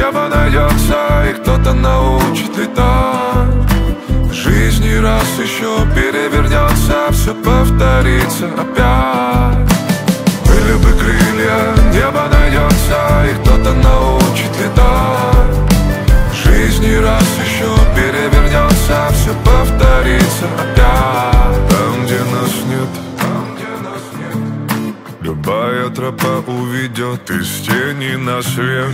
небо найдется, и кто-то научит летать. Жизнь не раз еще перевернется, все повторится опять. Были бы крылья, небо найдется, и кто-то научит летать. Жизнь не раз еще перевернется, все повторится опять. Там, где нас нет, любая тропа уведет из тени на свет.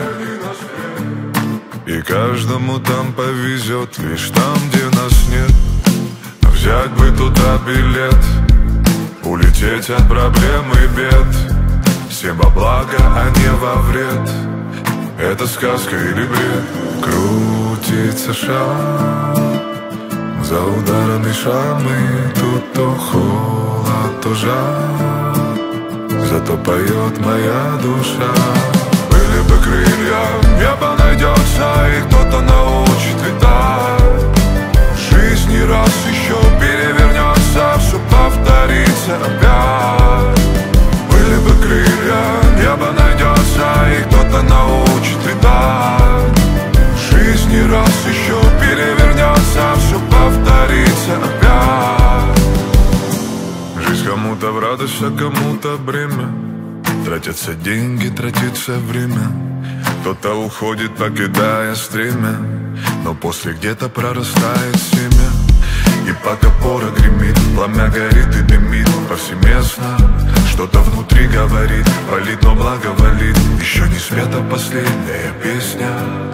И каждому там повезет, лишь там, где нас нет. Взять бы туда билет, улететь от проблем и бед. Всем во благо, а не во вред. Это сказка или бред? Крутится шар, за ударом дышам, и тут то холод, то жар. Зато поет моя душа. Были бы крылья, небо найдется, и кто-то научит летать. Жизнь не раз еще перевернется, все повторится опять. Были бы крылья, небо найдется, и кто-то научит летать. Жизнь не раз еще перевернется, все повторится опять. Жизнь кому-то в радость, а кому-то бремя. Тратятся деньги, тратится время. Кто-то уходит, покидая стремя, но после где-то прорастает семя. И пока пора гремит, пламя горит и дымит повсеместно. Что-то внутри говорит, палит, но благоволит. Еще не спета последняя песня.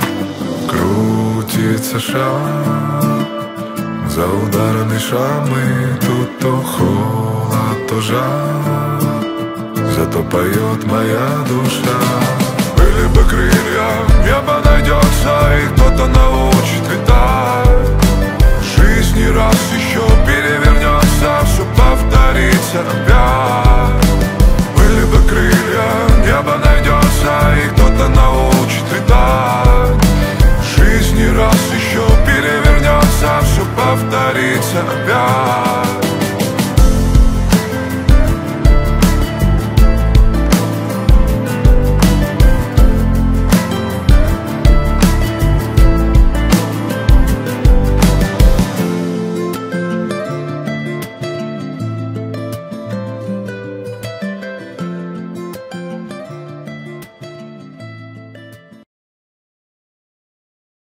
Крутится шар, за ударом дышам, и тут то холод, то жар. Зато поет моя душа. Были бы крылья,